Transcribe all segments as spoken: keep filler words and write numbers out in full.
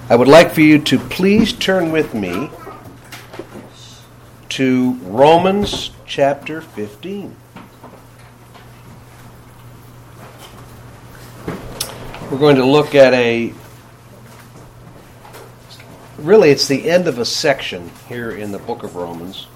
I would like for you to please turn with me to Romans chapter fifteen. We're going to look at a, really it's the end of a section here in the book of Romans.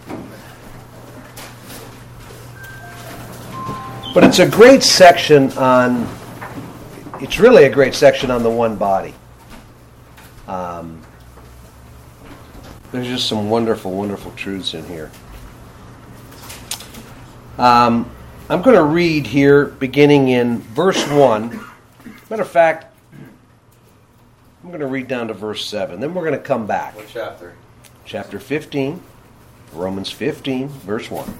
But it's a great section on, it's really a great section on the one body. Um, there's just some wonderful, wonderful truths in here. Um, I'm going to read here beginning in verse one. Matter of fact, I'm going to read down to verse seven. Then we're going to come back. What chapter? Chapter fifteen, Romans fifteen, verse one.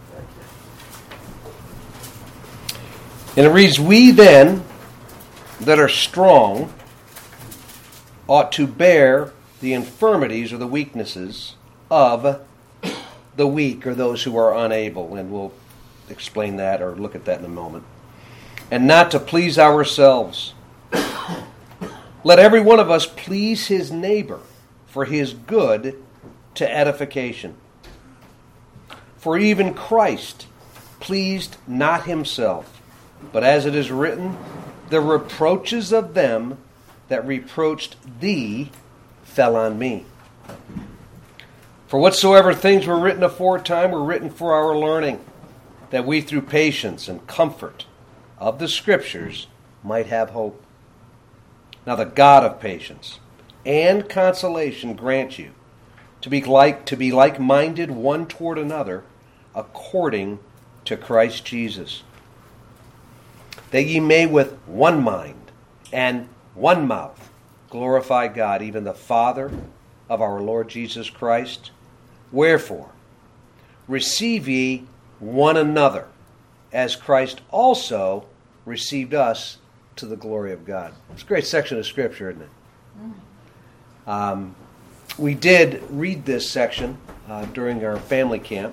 And it reads, "We then that are strong ought to bear the infirmities or the weaknesses of the weak, or those who are unable." And we'll explain that or look at that in a moment. "And not to please ourselves. Let every one of us please his neighbor for his good to edification. For even Christ pleased not himself, but as it is written, the reproaches of them that reproached thee fell on me. For whatsoever things were written aforetime were written for our learning, that we through patience and comfort of the Scriptures might have hope. Now the God of patience and consolation grant you to be like to be like-minded one toward another, according to Christ Jesus, that ye may with one mind and one mouth glorify God, even the Father of our Lord Jesus Christ. Wherefore, receive ye one another, as Christ also received us to the glory of God." It's a great section of Scripture, isn't it? Um, we did read this section uh, during our family camp.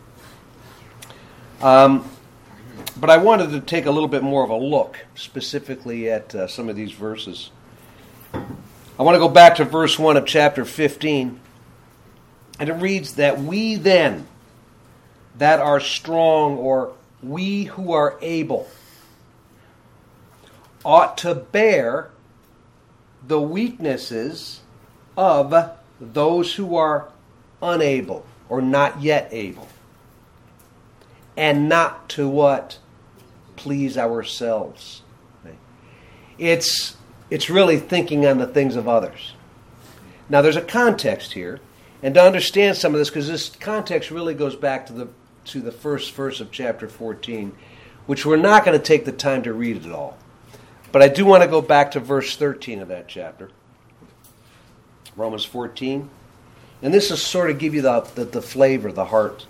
Um, but I wanted to take a little bit more of a look specifically at uh, some of these verses. I want to go back to verse one of chapter fifteen. And it reads that we then that are strong, or we who are able, ought to bear the weaknesses of those who are unable or not yet able. And not to what? Please ourselves. It's, it's really thinking on the things of others. Now there's a context here. And to understand some of this, because this context really goes back to the to the first verse of chapter fourteen, which we're not going to take the time to read it all. But I do want to go back to verse thirteen of that chapter. Romans fourteen. And this is sort of give you the, the, the flavor, the heart.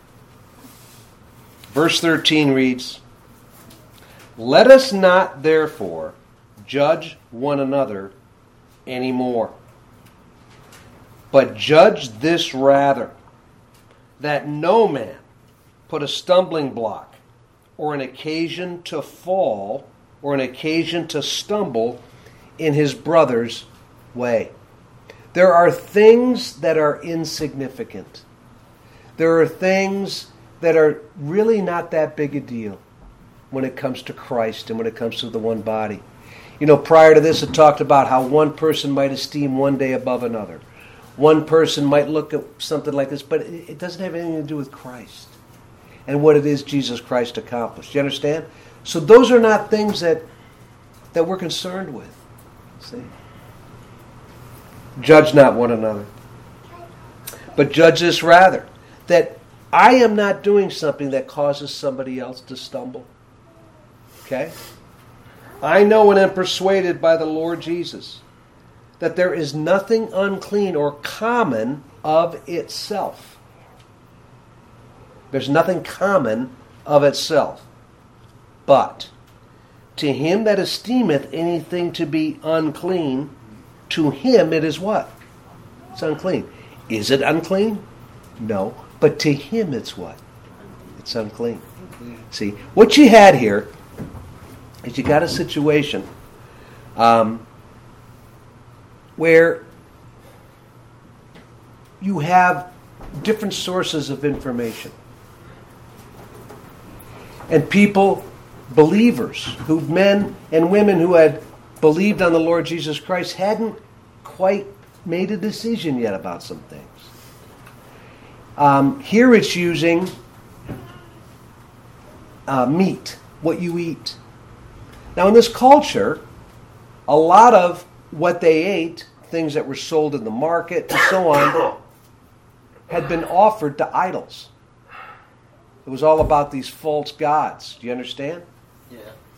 Verse thirteen reads, "Let us not therefore judge one another anymore, but judge this rather, that no man put a stumbling block, or an occasion to fall, or an occasion to stumble in his brother's way." There are things that are insignificant. There are things that are really not that big a deal when it comes to Christ and when it comes to the one body. You know, prior to this, it talked about how one person might esteem one day above another. One person might look at something like this, but it doesn't have anything to do with Christ and what it is Jesus Christ accomplished. You understand? So those are not things that that we're concerned with. See? Judge not one another, but judge this rather, that I am not doing something that causes somebody else to stumble. Okay? I know and am persuaded by the Lord Jesus that there is nothing unclean or common of itself. There's nothing common of itself. But to him that esteemeth anything to be unclean, to him it is what? It's unclean. Is it unclean? No. But to him it's what? It's unclean. See, what you had here is you got a situation um, where you have different sources of information. And people, believers, who men and women who had believed on the Lord Jesus Christ hadn't quite made a decision yet about some things. Um, here it's using uh, meat, what you eat. Now in this culture, a lot of what they ate, things that were sold in the market and so on, had been offered to idols. It was all about these false gods. Do you understand? Yeah.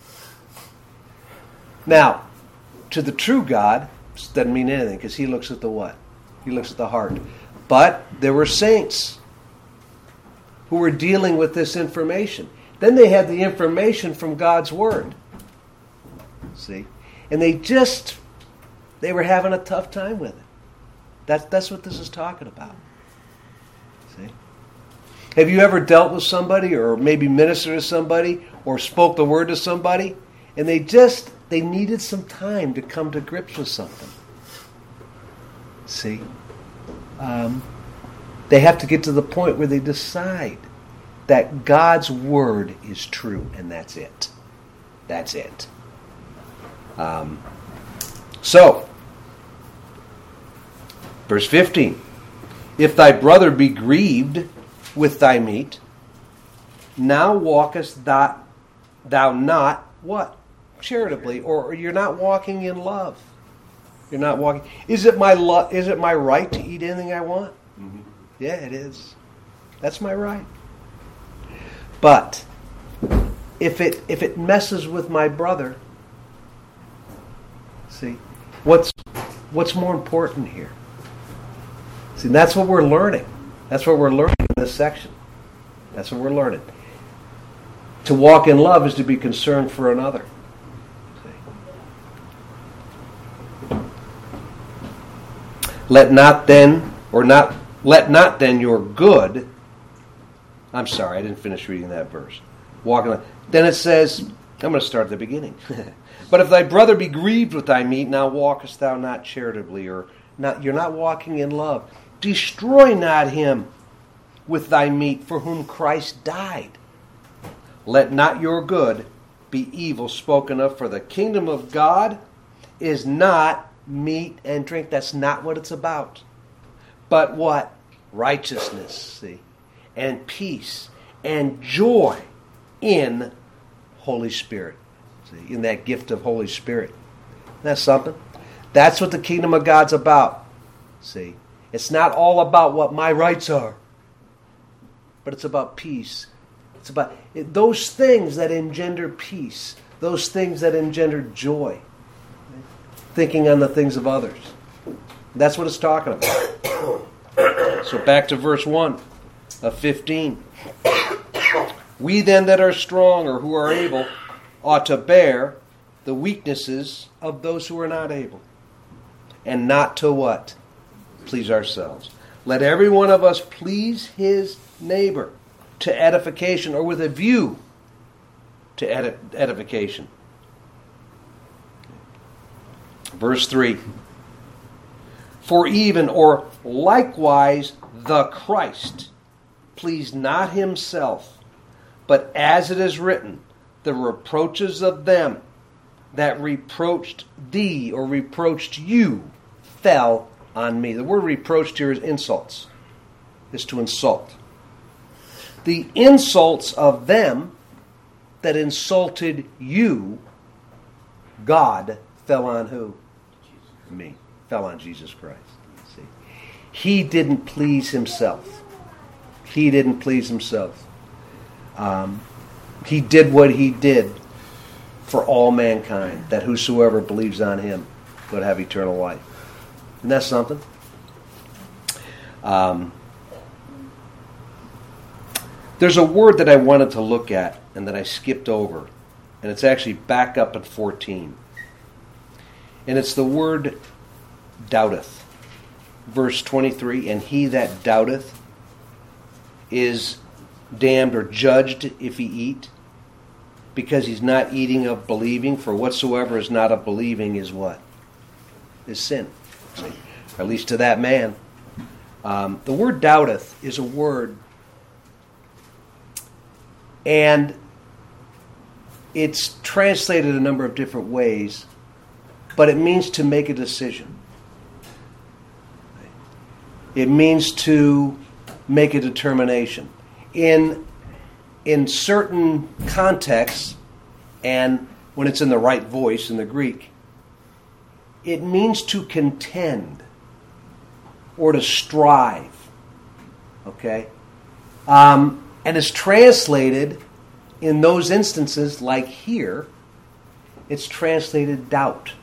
Now, to the true God, this doesn't mean anything because he looks at the what? He looks at the heart. But there were saints who were dealing with this information. Then they had the information from God's Word. See? And they just, they were having a tough time with it. That's, that's what this is talking about. See? Have you ever dealt with somebody or maybe ministered to somebody or spoke the word to somebody and they just, they needed some time to come to grips with something? See? Um, they have to get to the point where they decide that God's Word is true and that's it. That's it. Um, so, verse fifteen. If thy brother be grieved with thy meat, now walkest thou, thou not, what? Charitably, or, or you're not walking in love. You're not walking. Is it my lo- Is it my right to eat anything I want? Mm-hmm. Yeah, it is. That's my right. But if it if it messes with my brother, see, what's what's more important here? See, that's what we're learning. That's what we're learning in this section. That's what we're learning. To walk in love is to be concerned for another. See? Let not then, or not, let not then your good. I'm sorry, I didn't finish reading that verse. Walk in love. Then it says, I'm going to start at the beginning. But if thy brother be grieved with thy meat, now walkest thou not charitably, or not, you're not walking in love. Destroy not him with thy meat for whom Christ died. Let not your good be evil spoken of, for the kingdom of God is not meat and drink. That's not what it's about. But what? Righteousness, see, and peace and joy in Holy Spirit. See, in that gift of Holy Spirit. That's something. That's what the kingdom of God's about. See, it's not all about what my rights are, but it's about peace. It's about it, those things that engender peace, those things that engender joy, thinking on the things of others. That's what it's talking about. So back to verse one of fifteen. We then that are strong or who are able ought to bear the weaknesses of those who are not able, and not to what? Please ourselves. Let every one of us please his neighbor to edification, or with a view to edi- edification. Verse three. For even or likewise the Christ pleased not himself, but as it is written, the reproaches of them that reproached thee or reproached you fell on me. The word reproached here is insults. Is to insult. The insults of them that insulted you, God, fell on who? Me. Fell on Jesus Christ. See? He didn't please himself. He didn't please himself. Um, he did what he did for all mankind, that whosoever believes on him would have eternal life. Isn't that something? Um, there's a word that I wanted to look at and that I skipped over, and it's actually back up at fourteen. And it's the word doubteth. Verse twenty-three, and he that doubteth is damned or judged if he eat, because he's not eating of believing, for whatsoever is not of believing is what? Is sin. See? Or at least to that man. Um, the word doubteth is a word, and it's translated a number of different ways, but it means to make a decision. It means to make a determination. In, in certain contexts, and when it's in the right voice in the Greek, it means to contend or to strive. Okay? Um, and it's translated in those instances, like here, it's translated doubt.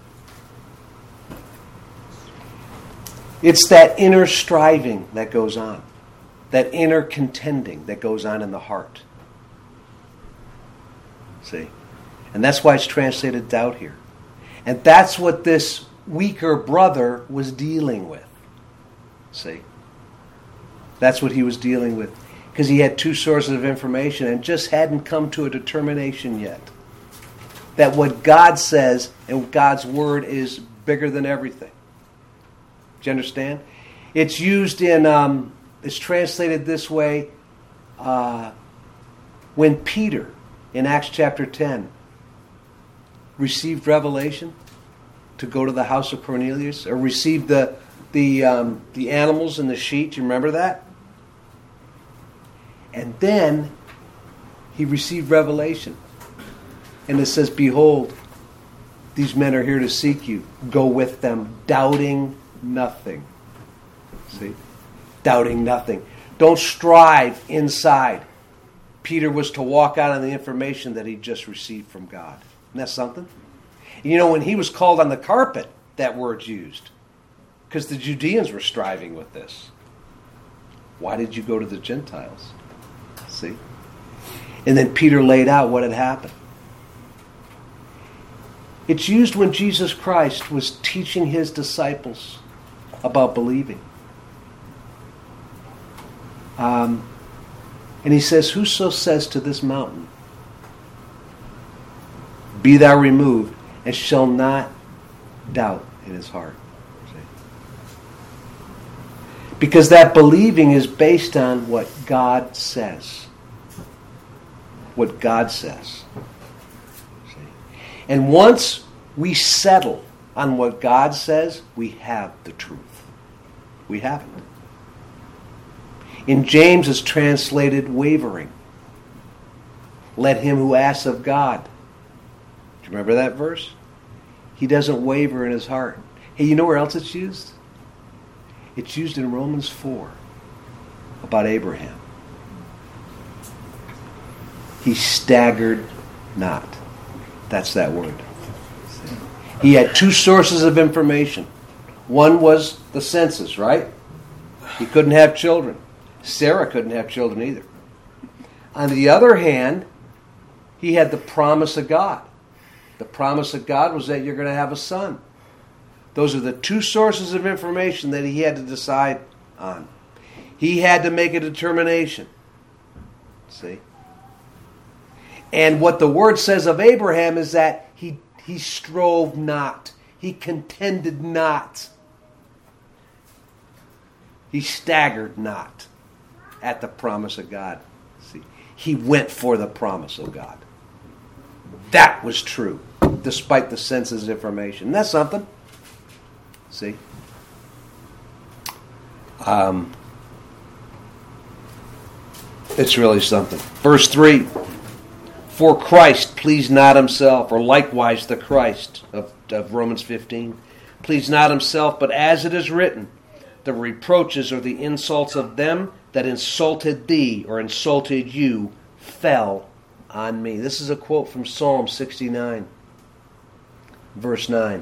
It's that inner striving that goes on, that inner contending that goes on in the heart. See? And that's why it's translated doubt here. And that's what this weaker brother was dealing with. See? That's what he was dealing with. Because he had two sources of information and just hadn't come to a determination yet. That what God says and God's Word is bigger than everything. Do you understand? It's used in, um, it's translated this way uh, when Peter, in Acts chapter ten, received revelation to go to the house of Cornelius, or received the the um, the animals and the sheep. Do you remember that? And then he received revelation. And it says, behold, these men are here to seek you. Go with them, doubting nothing. See? Doubting nothing. Don't strive inside. Peter was to walk out on the information that he just received from God. Isn't that something? You know, when he was called on the carpet, that word's used. Because the Judeans were striving with this. Why did you go to the Gentiles? See? And then Peter laid out what had happened. It's used when Jesus Christ was teaching his disciples about believing. Um, and he says, whoso says to this mountain, be thou removed, and shall not doubt in his heart. See? Because that believing is based on what God says. What God says. See? And once we settle on what God says, we have the truth. We have it. In James it's translated wavering. Let him who asks of God. Do you remember that verse? He doesn't waver in his heart. Hey, you know where else it's used? It's used in Romans four about Abraham. He staggered not. That's that word. He had two sources of information. One was the census, right? He couldn't have children. Sarah couldn't have children either. On the other hand, he had the promise of God. The promise of God was that you're going to have a son. Those are the two sources of information that he had to decide on. He had to make a determination. See? And what the word says of Abraham is that he, he strove not. He contended not. He staggered not at the promise of God. See? He went for the promise of God. That was true, despite the senses information. That's something. See? Um, it's really something. Verse three. For Christ pleased not himself, or likewise the Christ of, of Romans fifteen, pleased not himself, but as it is written, the reproaches or the insults of them that insulted thee or insulted you fell on me. This is a quote from Psalm sixty-nine, verse nine.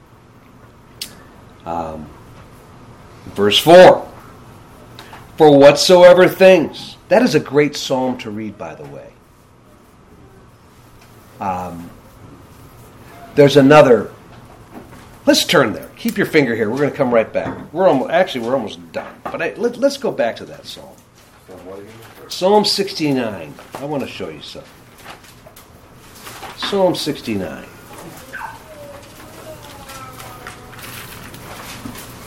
Um, verse four. For whatsoever things. That is a great psalm to read, by the way. Um, there's another. Let's turn there. Keep your finger here. We're going to come right back. We're almost, actually we're almost done. But I, let, let's go back to that psalm. Psalm sixty-nine. I want to show you something. Psalm sixty-nine.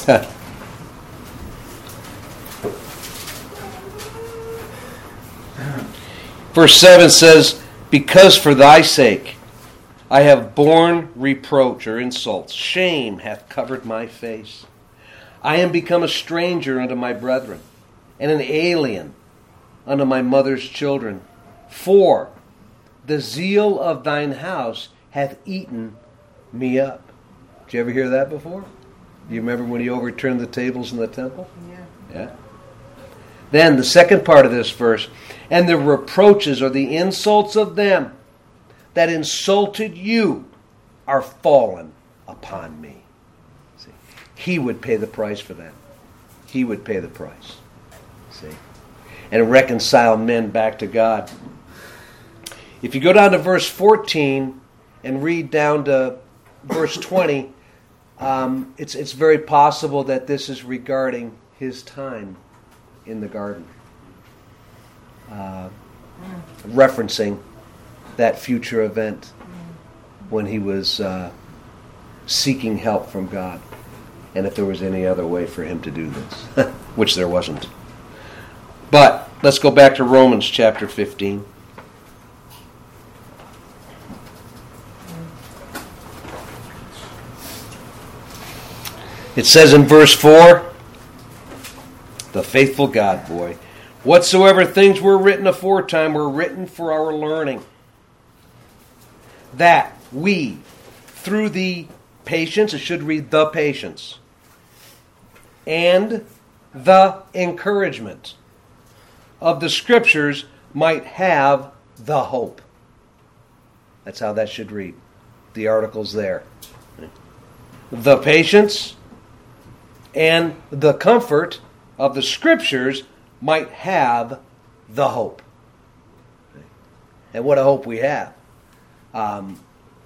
Verse seven says, because for thy sake I have borne reproach or insults. Shame hath covered my face. I am become a stranger unto my brethren, and an alien unto my mother's children. For the zeal of thine house hath eaten me up. Did you ever hear that before? Do you remember when he overturned the tables in the temple? Yeah. Yeah. Then the second part of this verse, and the reproaches or the insults of them that insulted you are fallen upon me. See, he would pay the price for that. He would pay the price. See, and reconcile men back to God. If you go down to verse fourteen and read down to verse twenty, um, it's it's very possible that this is regarding his time in the garden, uh, referencing that future event when he was uh, seeking help from God, and if there was any other way for him to do this, which there wasn't. But let's go back to Romans chapter fifteen. It says in verse four, the faithful God, boy, whatsoever things were written aforetime were written for our learning, that we, through the patience, it should read the patience, and the encouragement of the Scriptures might have the hope. That's how that should read. The article's there. The patience and the comfort of the Scriptures might have the hope. And what a hope we have. Um,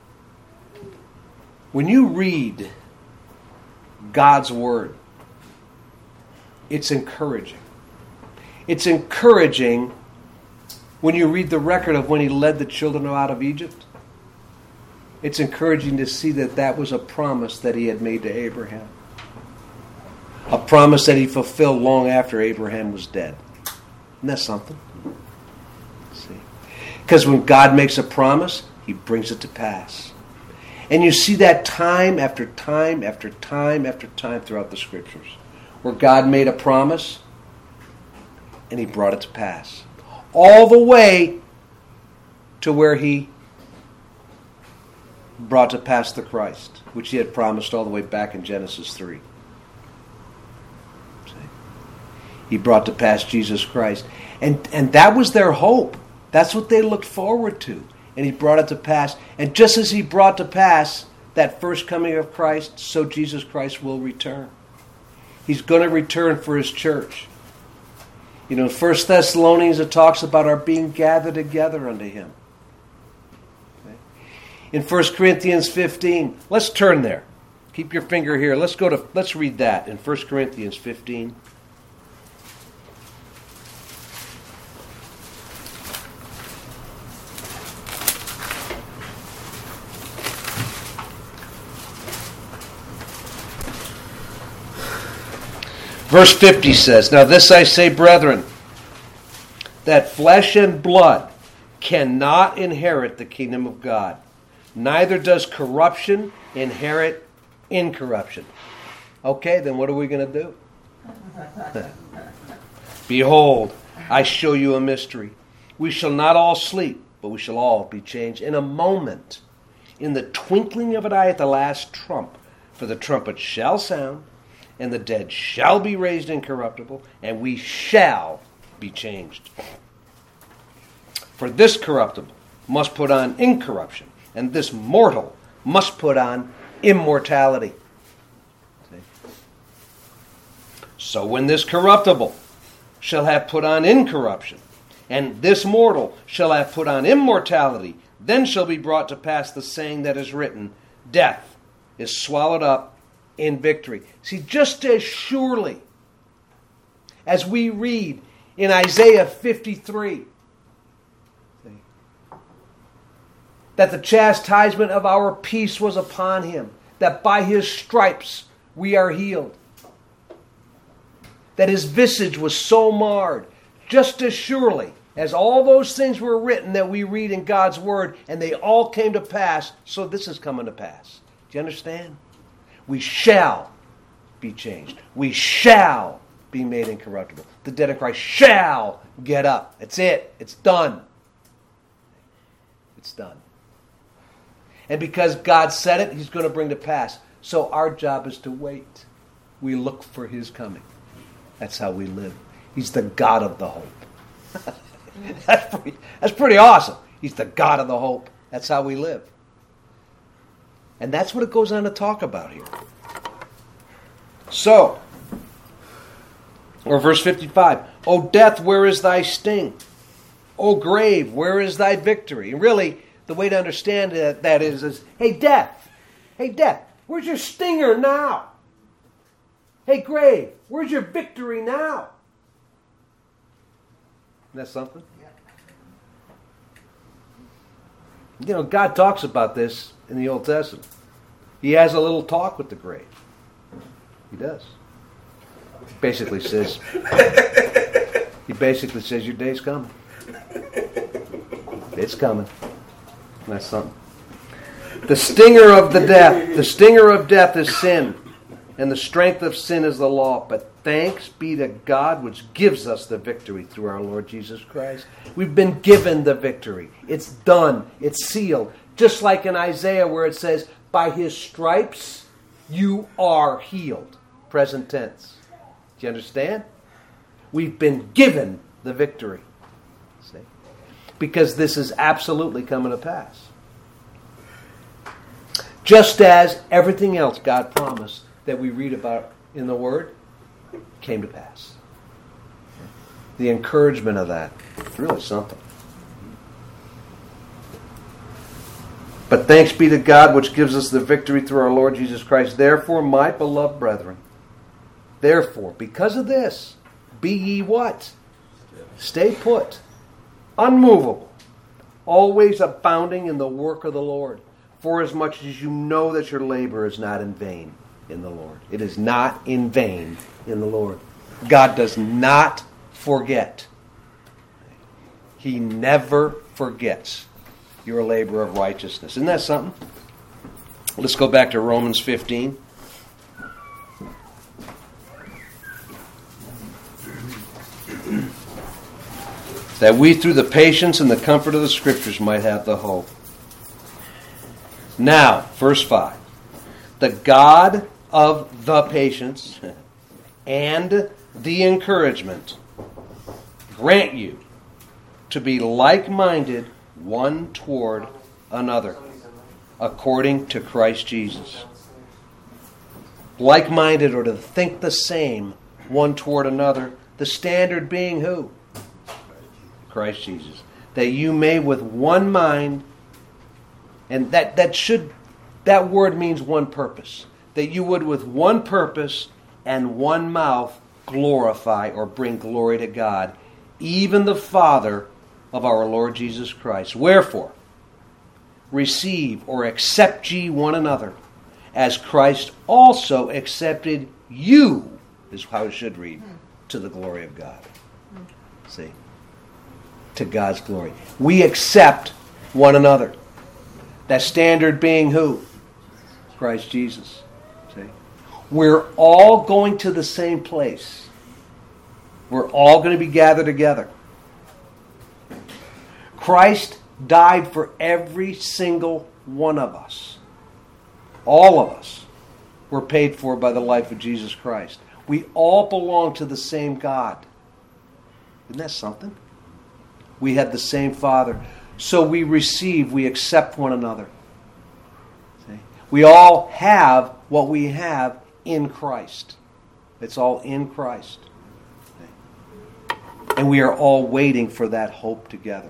when you read God's Word, it's encouraging. It's encouraging when you read the record of when he led the children out of Egypt. It's encouraging to see that that was a promise that he had made to Abraham. A promise that he fulfilled long after Abraham was dead. Isn't that something? See? Because when God makes a promise, he brings it to pass. And you see that time after time after time after time throughout the Scriptures, where God made a promise and he brought it to pass. All the way to where he brought to pass the Christ, which he had promised all the way back in Genesis three. See? He brought to pass Jesus Christ. And, and that was their hope. That's what they looked forward to. And he brought it to pass. And just as he brought to pass that first coming of Christ, so Jesus Christ will return. He's going to return for his church. You know, in First Thessalonians it talks about our being gathered together unto him. Okay? In First Corinthians fifteen, let's turn there. Keep your finger here. Let's go to let's read that in First Corinthians fifteen. Verse fifty says, now this I say, brethren, that flesh and blood cannot inherit the kingdom of God, neither does corruption inherit incorruption. Okay, then what are we going to do? Behold, I show you a mystery. We shall not all sleep, but we shall all be changed in a moment, in the twinkling of an eye at the last trump. For the trumpet shall sound, and the dead shall be raised incorruptible, and we shall be changed. For this corruptible must put on incorruption, and this mortal must put on immortality. See? So when this corruptible shall have put on incorruption, and this mortal shall have put on immortality, then shall be brought to pass the saying that is written, death is swallowed up in victory. See, just as surely as we read in Isaiah fifty-three that the chastisement of our peace was upon him, that by his stripes we are healed. that his visage was so marred, just as surely as all those things were written that we read in God's word, and they all came to pass, so this is coming to pass. Do you understand? We shall be changed. We shall be made incorruptible. The dead in Christ shall get up. That's it. It's done. It's done. And because God said it, he's going to bring to pass. So our job is to wait. We look for his coming. That's how we live. He's the God of the hope. that's, pretty, that's pretty awesome. He's the God of the hope. That's how we live. And that's what it goes on to talk about here. So, or verse fifty-five, O death, where is thy sting? O grave, where is thy victory? And really, the way to understand that, that is, is, hey death, hey death, where's your stinger now? Hey grave, where's your victory now? Isn't that something? You know, God talks about this in the Old Testament. He has a little talk with the grave. He does. He basically says, he basically says, your day's coming. It's coming. That's something. The stinger of the death, the stinger of death is sin, and the strength of sin is the law. But thanks be to God which gives us the victory through our Lord Jesus Christ. We've been given the victory. It's done. It's sealed. Just like in Isaiah where it says, by his stripes you are healed. Present tense. Do you understand? We've been given the victory. See? Because this is absolutely coming to pass. Just as everything else God promised that we read about in the Word came to pass. The encouragement of that is really something. But thanks be to God which gives us the victory through our Lord Jesus Christ. Therefore, my beloved brethren, therefore, because of this, be ye what? Stay put, unmovable, always abounding in the work of the Lord, forasmuch as you know that your labor is not in vain in the Lord. It is not in vain in the Lord. God does not forget. He never forgets your labor of righteousness. Isn't that something? Let's go back to Romans fifteen. That we through the patience and the comfort of the Scriptures might have the hope. Now, verse five. The God of the patience and the encouragement grant you to be like-minded one toward another, according to Christ Jesus. Like-minded, or to think the same one toward another, the standard being who? Christ Jesus. That you may with one mind, and that, that should, that word means one purpose. That you would with one purpose and one mouth glorify or bring glory to God, even the Father of our Lord Jesus Christ. Wherefore, receive or accept ye one another, as Christ also accepted you, is how it should read, to the glory of God. See? To God's glory. We accept one another. That standard being who? Christ Jesus. See? We're all going to the same place. We're all going to be gathered together. Christ died for every single one of us. All of us were paid for by the life of Jesus Christ. We all belong to the same God. Isn't that something? We have the same Father. So we receive, we accept one another. See? We all have what we have in Christ. It's all in Christ. See? And we are all waiting for that hope together.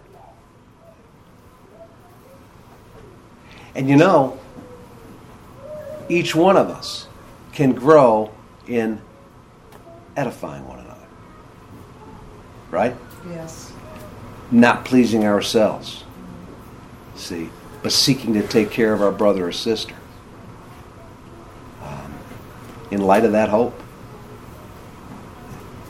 And you know, each one of us can grow in edifying one another. Right? Yes. Not pleasing ourselves. See? But seeking to take care of our brother or sister. Um, in light of that hope.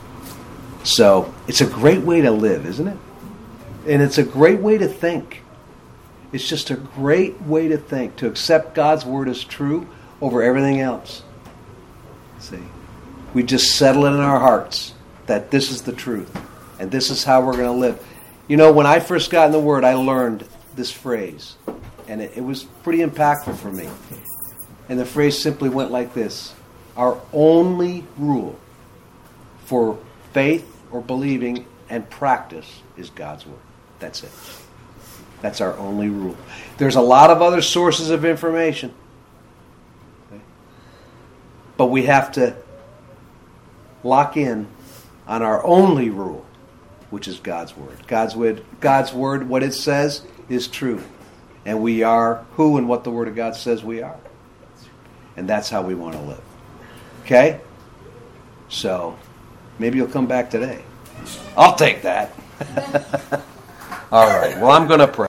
So it's a great way to live, isn't it? And it's a great way to think. It's just a great way to think, to accept God's word as true over everything else. See, we just settle it in our hearts that this is the truth and this is how we're going to live. You know, when I first got in the Word, I learned this phrase, and it, it was pretty impactful for me. And the phrase simply went like this: our only rule for faith or believing and practice is God's Word. That's it. That's our only rule. There's a lot of other sources of information, okay? But we have to lock in on our only rule, which is God's Word. God's Word, God's Word, what it says is true. And we are who and what the Word of God says we are. And that's how we want to live. Okay? So, maybe you'll come back today. I'll take that. All right. Well, I'm going to pray.